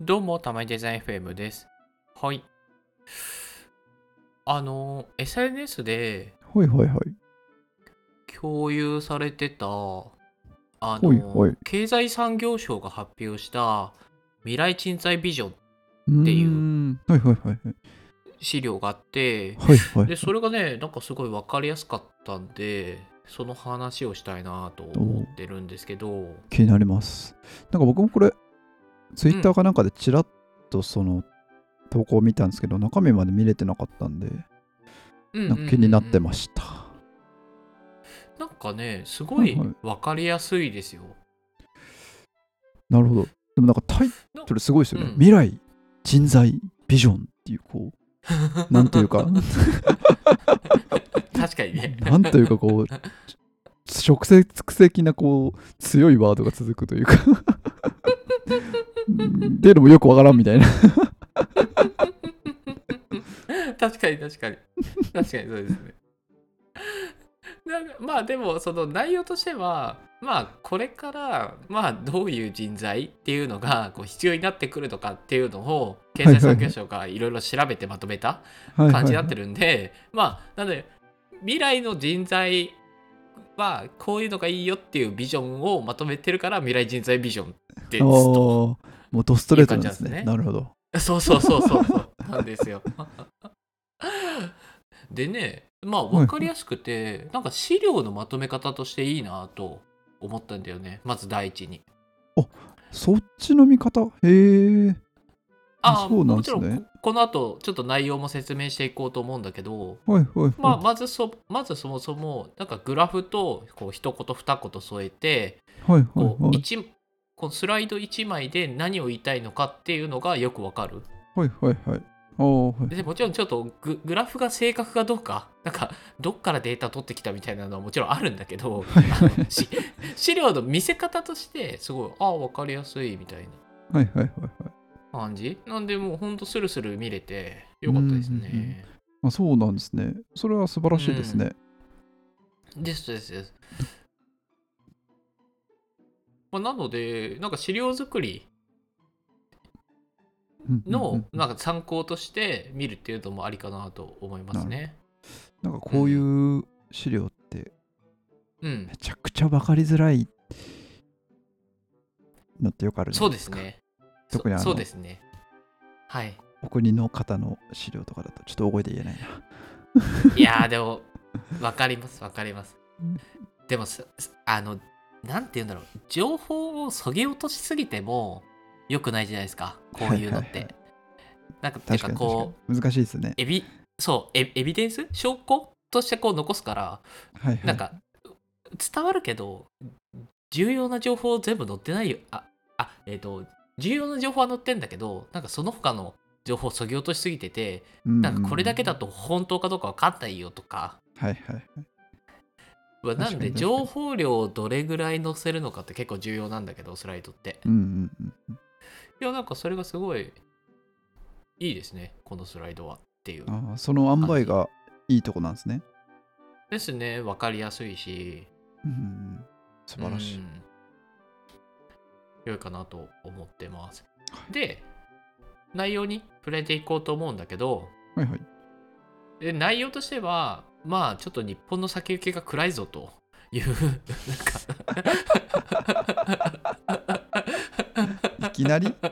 どうも、たまにデザイン FM です。はい。SNS ではいはいはい。 共有されてた、 はいはい。 経済産業省が発表した未来人材ビジョンっうーていうん。はいはいはいはい。 資料があって、 はいはいで、 はい。 それがね、なんかすごいわかりやすかったんで、その話をしたいなと思っおー、 てるんですけど、 気になります。なんか僕もこれ、ツイッターうん、 かなんかでちらっとその投稿を見たんですけど、中身まで見れてなかったんで、 うんうんうんうなんか気になってん。 ました。 なんかね、すごいはいはい。 わかりやすいですよ。 なるほど。でもなんかタイのトルすごいですよね。 うん。 未来、人材、ビジョンっていう、こう、なんというか確かにね。 なんというかこう、直接的なこう、強いワードが続くというかっていうのもよくわからんみたいな。 確かに確かに。確かにそうですね。なんかまあでもその内容としてはまあこれからまあどういう人材っていうのがこう必要になってくるのかっていうのを経済産業はいはいはい。 省がいろいろ調べてまとめたはいはいはい。 感じになってるんで、まあなので未来の人材はこういうのがいいよっていうビジョンをまとめてるから未来人材ビジョンですともうドストレーいうトなんですね。 感じなんですね。 なるほど。 そうそうそうそうそうなんですよ。でね、まあ分はいはい。 かりやすくて、なんか資料のまとめ方としていいなと思ったんだよね。まず第一に。 あ、そっちの見方へえ。あ、 ああ、 そうなんもちろんですね。 この後ちょっと内容も説明していこうと思うんだけど、 はいはいまあ、 はい。 まずそもそも、なんかグラフとこう一言二言添えて、 はいはいはい。 こうこのスライド1枚で何を言いたいのかっていうのがよくわかる。 はいはいはい。ああ、はいはい。 でもちろんちょっとグラフが正確かどうか、なんかどっからデータ取ってきたみたいなのはもちろんあるんだけど、 はいはい。 資料の見せ方としてすごい、ああ、わかりやすいみたいなはいはいはいはい。 感じ。なんでもうほんとスルスル見れてうん、うんよかったですうん。 ね。 あ、そうなんですね。それは素晴うらしいですん。 ね。 です。まあ、なので、なんか資料作りうんうんうんうん。 のなんか参考として見るっていうのもありかなと思いまなるほど。 すね。 なんかこういうん。 う資料ってうん。 めちゃくちゃ分かりづらいのってよくあるじゃそうないですか。 ですね。そうで特にすね。はい。 お国の方の資料とかだとちょっと覚えて言えないな。 いやーでも、わかります、わかります。でもなんて言うんだろう、情報をそぎ落としすぎても良くないじゃないですか、こうはいいうのって。 はいはい。 なんか、っていう確かかに確かに。 こう、 難しいですね。 エビデンス証拠としてこう残すから、 はいはい。 なんか、伝わるけど、重要な情報全部載ってないよ。重要な情報は載ってんだけど、なんかその他の情報をそぎ落としすぎてて、 うんうんうなんかこれだけだん。 と本当かどうかわかんないよとか、 はいはいはい。確なんでかに確かに。 情報量をどれぐらい載せるのかって結構重要なんだけど、スライドって。 うんうんうんうん。 いや、なんかそれがすごいいいですね、このスライドはっていうああ、その塩感じ梅がいいとこなんですね。 ですね。わかりやすいし、 うんうんうん。素う晴らしい。 ん、良いかなと思ってます。で、内容に触れていこうと思うんだけど、 はいはい。 内容としては、まあちょっと日本の先行きが暗いぞというなんいきなり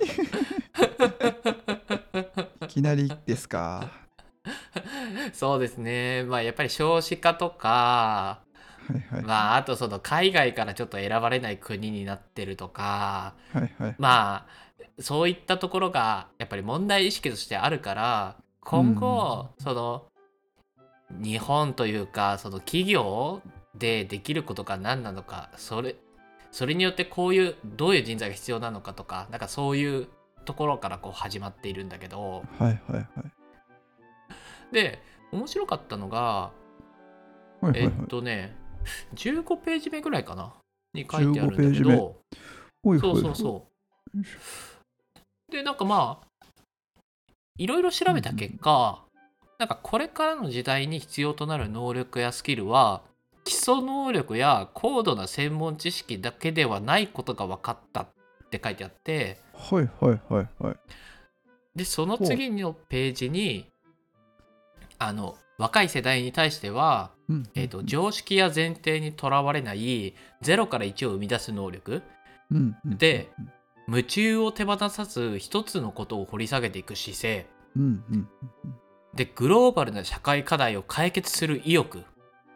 かいきなりですか。 そうですね。まあやっぱり少子化とか、 はいはいまああとその海外からちょっと選ばれない国になってるとか、 はい。はいはいはい。 まあそういったところがやっぱり問題意識としてあるから、 うんう今ん。 後その日本というかその企業でできることが何なのか、それによってこういうどういう人材が必要なのかとか、なんかそういうところからこう始まっているんだけど、 はいはいはい。 で面白かったのがはいはいはい。 15ページ目ぐらいかなに書いてあ 15 るんだページ目。 けど、 ほいそうほいほい。 そうそよいしょ。 う。で、なんかまあ、いろいろ調べたうんうん結果、なんかこれからの時代に必要となる能力やスキルは、基礎能力や高度な専門知識だけではないことが分かったっって書いてあって、 はいはいはいはい。 でその次のページに若い世代に対しては、 うんうん常識や前提にとらわれない0から1を生み出す能力うんうんで、夢中を手放さず一つのことを掘り下げていく姿勢うんうんで、グローバルな社会課題を解決する意欲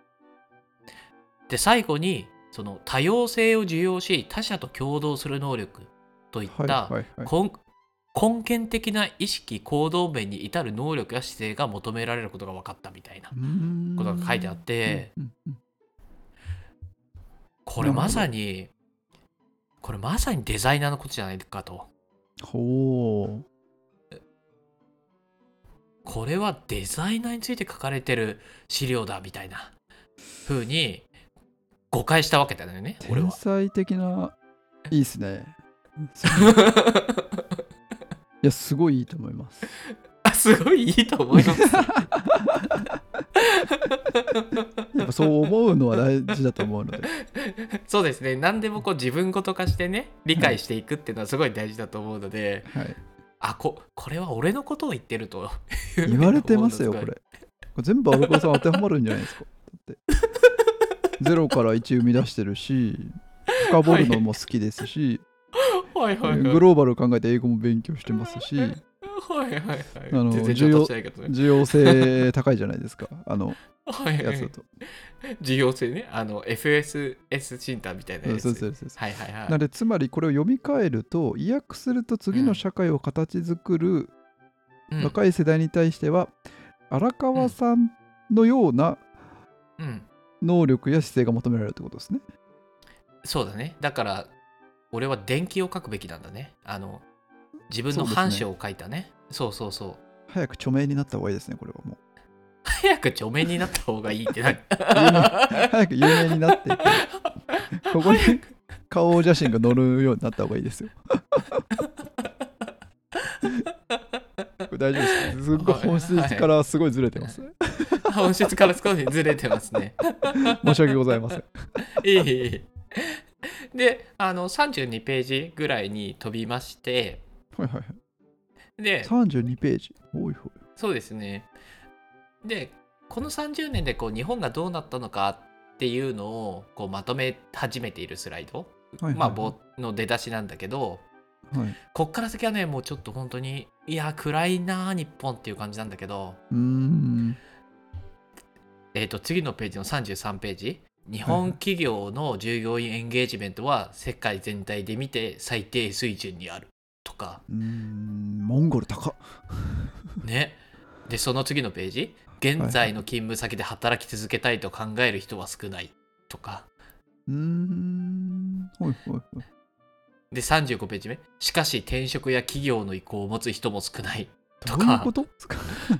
で、最後にその多様性を受容し他者と共同する能力といっはいたはいはい。 根源的な意識行動面に至る能力や姿勢が求められることが分かったみたいなうーことが書いてあっん。うんて、 うんうん。 これまなるほど。 さにデザイナーのことじゃないかと。 ほう。 これはデザイナーについて書かれてる資料だみたいな風に誤解したわけだよね、俺は。 天才的な、いいっすね。それいや、すごいいいと思います。 すごいいいと思います。 やっぱそう思うのは大事だと思うので。 そうですね。何でもこう自分ごと化してね、理はい。 解していくっていうのはすごい大事だと思うので、 はい。 これは俺のことを言ってるという言われふうにてますよ、 思うのすごい。 これ。これ全部アルコさん当てはまるんじゃないですか。だって、0から1生み出してるし、深掘るのも好きですし、 はいはいはいはい。 グローバル考えて英語も勉強してますし、 はいはいはい。全然上達しないけどね。 需要性高いじゃないですか。 はいはい。 やつだと。 需要性ね。FSS 診断みたいなやつ。 そうそうそう。 はいはいはい。 なので、つまりこれを読み替えると、意訳すると次の社会を形作るうん。 若い世代に対しては、荒う川ん。 さんのようなうん。 能力や姿勢が求められるってことですね。 そうだね。だから、俺は伝記を書くべきなんだね。自分のそうですね。 反書を書いたね。そうそうそう。 早く著名になった方がいいですね、これはもう。 早く著名になった方がいいって何？ 早く有名になって、ここに早く。 顔写真が載るようになった方がいいですよ。これ大丈夫ですか？すっごい本質かはい。 らすごいずれてますね。 本質から少しずれてますね。 申し訳ございません。 いいいいいい。で、32ページぐらいに飛びまして、 はいはいはい。 で、 32ページ。おいほい。 そうですね。で、この30年でこう日本がどうなったのかっていうのをこうまとめ始めているスライド、まあ、 はいはいはい。 冒の出だしなんだけど、 はい。 こっから先はね、もうちょっと本当に、いや、暗いな、日本っていう感じなんだけど、 うーん。 次のページの33ページ、日はいはい。 本企業の従業員エンゲージメントは世界全体で見て最低水準にあるとか、 モンゴル高っ。 ね。で、その次のページ、現はいはい。 在の勤務先で働き続けたいと考える人は少ないとか、 はいはいはい。 で、35ページ目、しかし転職や企業の意向を持つ人も少ないとか、 どういうことですか？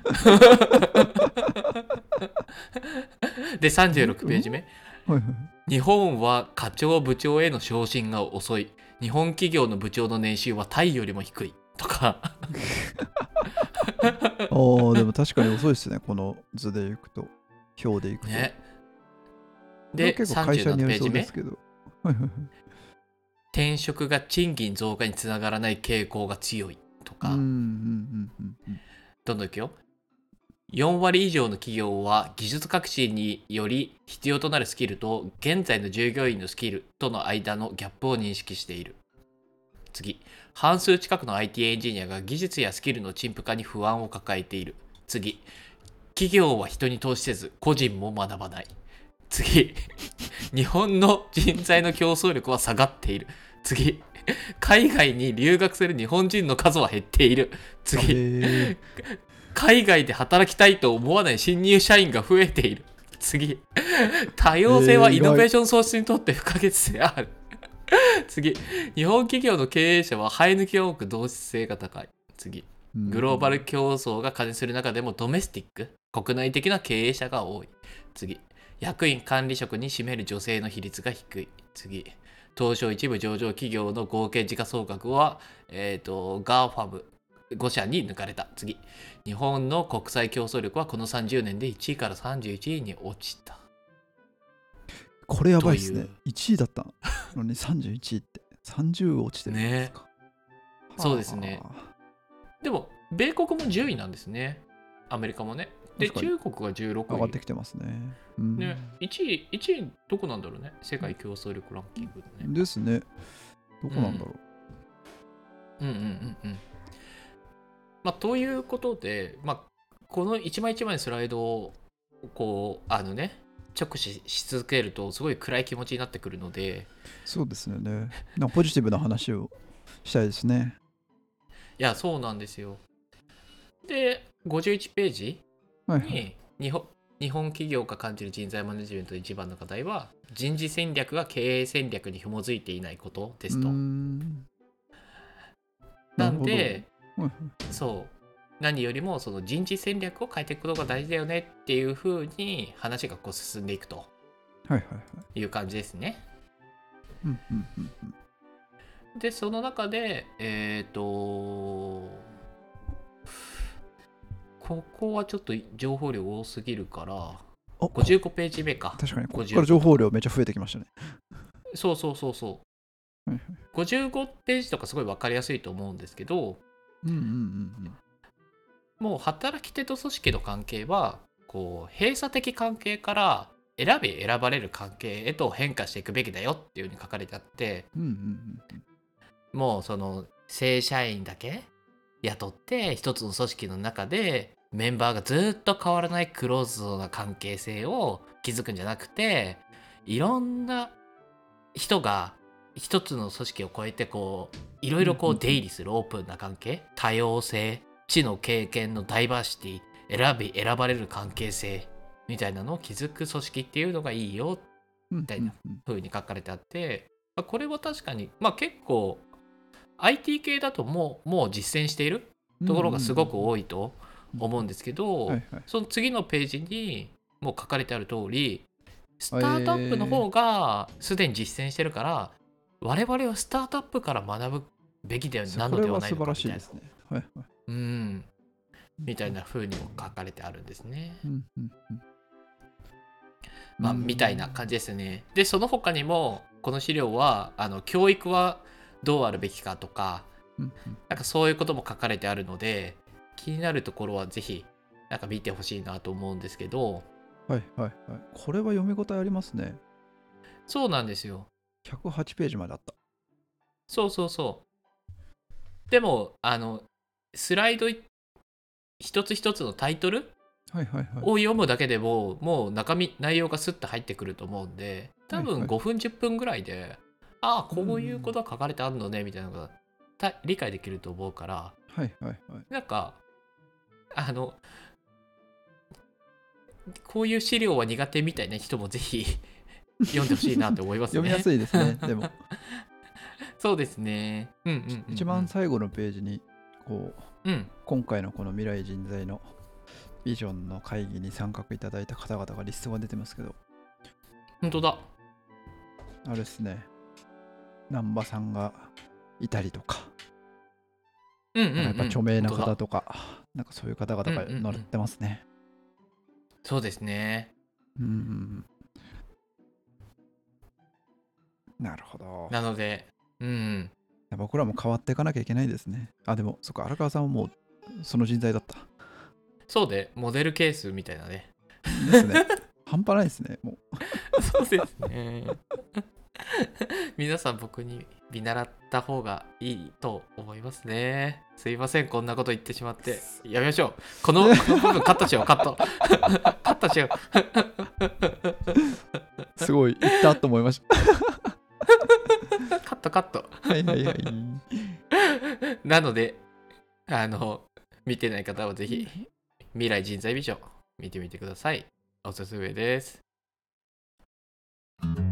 で、36 うんページ目、 はいはい。 日本は課長部長への昇進が遅い。日本企業の部長の年収はタイよりも低いとか。 ああ、でも確かに遅いですね、この図でいくと。表でいくと。 ね。で、 これは結構会社に 37 よりページ目、 そうですけど。はいはいはい。 転職が賃金増加につながらない傾向が強いとか。どんどんいくよ。4割以上の企業は技術革新により必要となるスキルと現在の従業員のスキルとの間のギャップを認識している。次、半数近くの IT エンジニアが技術やスキルの陳腐化に不安を抱えている。次、企業は人に投資せず個人も学ばない。次、日本の人材の競争力は下がっている。次、海外に留学する日本人の数は減っている。 あ、へ次、 え。 海外で働きたいと思わない新入社員が増えている。次、多様性はイノベー意外。 ション創出にとって不可欠である。次、日本企業の経営者は生え抜きが多く同質性が高い。次、 うグローバルん。 競争が加熱する中でもドメスティック、国内的な経営者が多い。次、役員管理職に占める女性の比率が低い。次、東証一部上場企業の合計時価総額は、ガーファム5社に抜かれた。次、日本の国際競争力はこの30年で1位から31位に落ちた。 これやばいっすね。 という。 1位だったのに31位って。 30落ちてるんですか。 そうですね。でも米国も10位なんですね。アメリカもね。で確かに中国が16位上がってきてますね。うんね。1位どこなんだろうね。世界競争力ランキングでね。 ですね。どこなんだろまあ、ということで、まあ、この一枚一枚のスライドをこう直視し続けるとすごい暗い気持ちになってくるので、 そうですよね。なんかポジティブな話をしたいですね。 いやそうなんですよ。で51ページはいはい。 に日本企業が感じる人材マネジメントで一番の課題は人事戦略が経営戦略に紐づいていないことですと。ななるほど。 んではいはい。 そう何よりもその人事戦略を変えていくことが大事だよねっていう風に話がこう進んでいくとはいはいはい。 いう感じですね。 うんうんうんうん。 でその中でここはちょっと情報量多すぎるから55ページ目か。 確かにここから情報量めっちゃ増えてきましたね。 そうそうそうそう。 はいはい。 55ページとかすごい分かりやすいと思うんですけど、 うんうんうんもう働き手と組織の関係はこう閉鎖的関係から選ばれる関係へと変化していくべきだよっていう風に書かれてあって、 うんうんうんもうその正社員だけ雇って一つの組織の中でメンバーがずっと変わらないクローズドな関係性を築くんじゃなくて、いろんな人が一つの組織を超えてこういろいろこう出入りするオープンな関係、多様性、知の経験のダイバーシティ、選ばれる関係性みたいなのを築く組織っていうのがいいようんみたいな風に書かれてあって、これは確かに結構 IT 系だともう実践しているところがすごく多いと思うんですけど、その次のページにもう書かれてある通り、スタートアップの方がすでに実践してるから、我々はスタートアップから学ぶべきでなのではないのかみたいな、みたいな風にも書かれてあるんですね。みたいな感じですね。でその他にもこの資料は教育はどうあるべきかとか、なんかそういうことも書かれてあるので、気になるところはぜひなんか見てほしいなと思うんですけど。 はいはいはい。これは読み応えありますね。 そうなんですよ。 108ページまであった。 そうそうそう。でもスライド一つ一つのタイトルを読むだけでももう内容がスッと入ってくると思うんで、多分5分10分ぐらいで、ああこういうことが書かれてあるのねみたいなのが理解できると思うから、なんかこういう資料は苦手みたいな人もぜひ読んでほしいなと思いますね。 読みやすいですね。でもそうですね。 一番最後のページにこう、今回のこの未来人材のビジョンの会議に参画いただいた方々がリストが出てますけど、 本当だ。 あれですね、難波さんがいたりとか、やっぱ著名な方とか、なんかそういう方々が載ってますね。 そうですね。 なるほど。 なので、 僕らも変わっていかなきゃいけないですね。でも、そっか、荒川さんはもうその人材だった。 そうで、モデルケースみたいなね。 ですね。半端ないですね、もう。そうですね。皆さん僕に見習った方がいいと思いますね。すいません、こんなこと言ってしまって。やめましょう。この部分カットしよう、カット。カットしよう。すごい、言ったと思いました。 カット。 はいはいはい。 なので、見てない方はぜひ、未来人材ビジョン見てみてください。おすすめです。